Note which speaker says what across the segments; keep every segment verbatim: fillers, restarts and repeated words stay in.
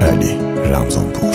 Speaker 1: علی رمضانپور.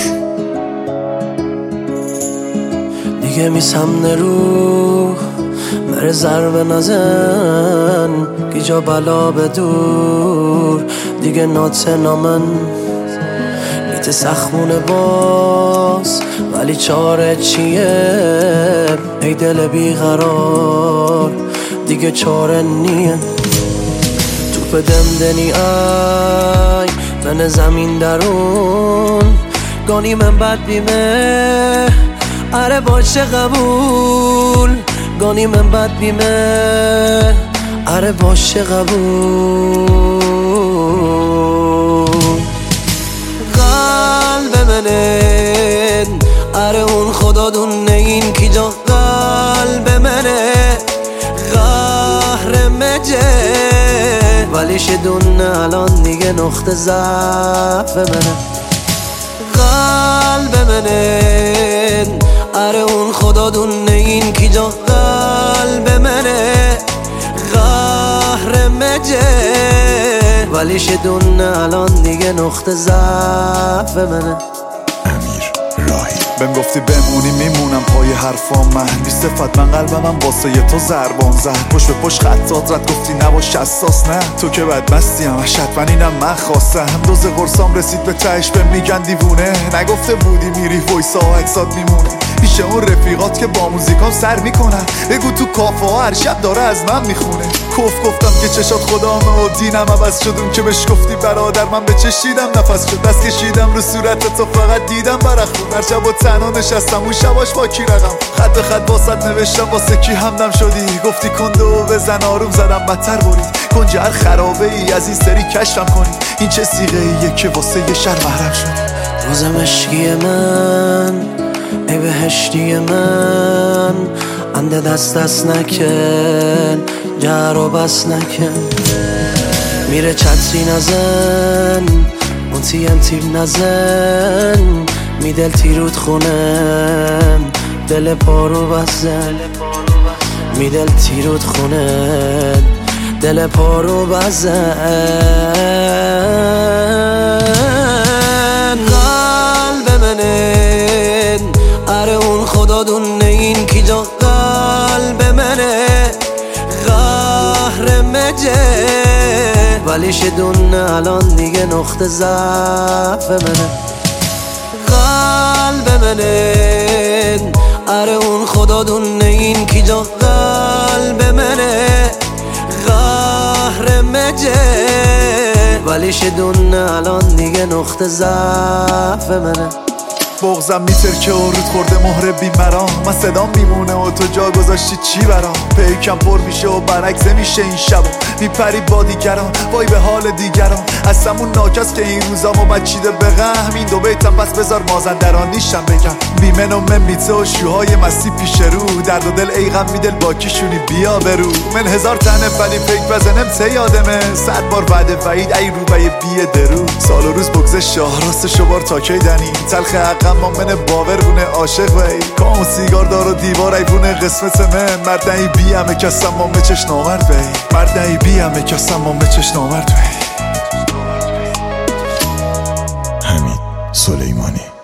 Speaker 2: دیگه میسم نرو مره ضربه نزن گیجا بلا بدور دیگه نات نامن میته سخمونه باز ولی چاره چیه ای دل بیقرار دیگه چاره نیه توپ دمدنی ای من زمین درون گانی من بد بیمه اره باشه قبول گانی من بد بیمه اره باشه قبول قلب منه اره اون خدا دونه این کی جا قلب منه قهر مجه ولی شدونه الان دیگه نقطه ضعف منه قلب منه اره اون خدا دونه این کی جا قلب منه قهر مجه ولی شدونه الان دیگه نقطه ضعف منه.
Speaker 1: بهم گفتی بمونی میمونم پای حرفام من بی صفت من قلبم واسه ی تو زربان زد پشت به پشت خطات رد گفتی نباش حساس نه تو که بدمستیم حتما اینم من خواستم دوز قرصام رسید به تهش به میگن دیوونه نگفته بودی میری وایسا و عکسات میمونه پیش اون رفیقات که با موزیکام سر میکنن بگو تو کافه ها هر شب داره از من میخونه کف گفتم که چشات خدامه و دینم عوض شدم که بهش گفتی برادر من به چشیدم نفس شد دست کشیدم رو صورت تو فقط دیدم برخون هر شب و تنها نشستم اون شباش با کی رقم خط به خط واسط نوشتم واسه کی همدم شدی گفتی کنده و بزن آروم زدم بدتر برید کنج هر خرابه ای از این سری کشفم کنی این چه سیغه ایه که واسه یه شهر محرم شدی
Speaker 2: روز مشکی من ای بهشتی من انده دست دست نکن جر و بس نکن میره چتری نزن اون تیم تیم نزن میدل تیرود خونم دل پارو بزن میدل تیرود خونم دل پارو بزن قلب منه اره اون خدا دونه این کی جا قلب منه قهر مجه ولی شدونه الان دیگه نقطه ضعف منه قلب منه اره اون خدا دونه این کی جا قلب منه قهر مجه ولی شدونه الان دیگه نقطه ضعف منه
Speaker 1: بغزم میترکه و رود خورده مهر بیمرام من صدام میمونه و تو جا گذاشتی چی برام پیکم پر میشه و برعکس میشه این شبا میپری با دیگران وای به حال دیگران هستمون ناکس که این روزامو بچیده به غم این دو بیتم پس بذار مازندران نیشم بگم بیمن و من میته و شوهای مستی پیش رو درد و دل ای غم میدل با کیشونی بیا برو من هزار تنه ولی پیک بزنم ته یادمه صد بار وعده وعید ای رو بی بیه درو سال و روز بگذه شاه راست شبار تا کی دنی تلخ ما من باور بونه عاشق وی کام و سیگار دار و دیوار ای بونه قسمت من مرد ای بی همه کسم ما مچش نامرد وی مرد ای بی همه کسم ما مچش نامرد وی. حمید سلیمانی.